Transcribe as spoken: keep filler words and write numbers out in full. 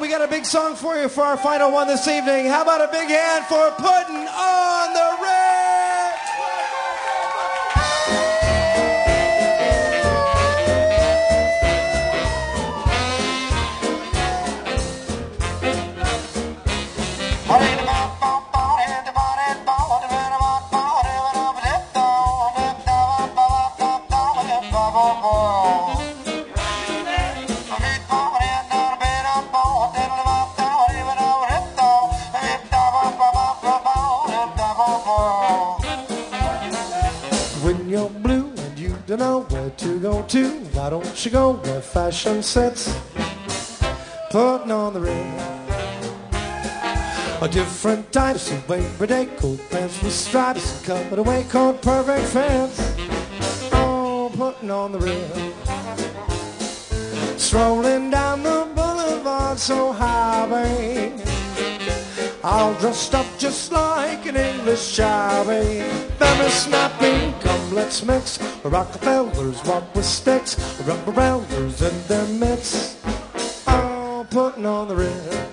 we got a big song for you for our final one this evening. How about a big hand for Putting on the Ritz? When you're blue and you don't know where to go to, why don't you go where fashion sits? Putting on the ring. A different types of everyday coat pants with stripes, cut-away coat, perfect fits. Oh, putting on the rim. Strolling down the boulevard so high, babe, all dressed up just like an English shabby. Very snappy, come let's mix. Rockefellers walk with sticks, rubber rounders in their mitts. Oh, putting on the rim.